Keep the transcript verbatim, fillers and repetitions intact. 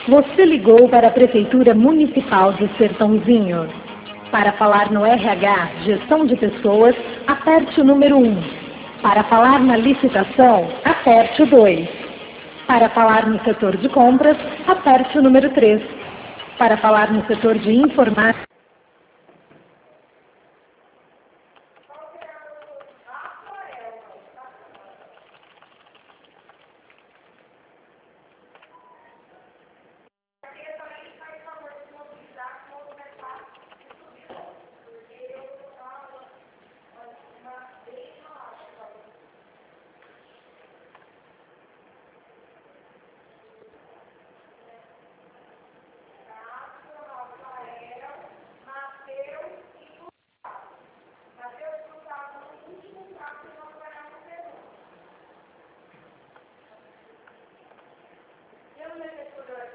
Você ligou para a Prefeitura Municipal de Sertãozinho. Para falar no R H, Gestão de Pessoas, aperte o número um. Para falar na licitação, aperte o dois. Para falar no setor de compras, aperte o número três. Para falar no setor de informática, Eu,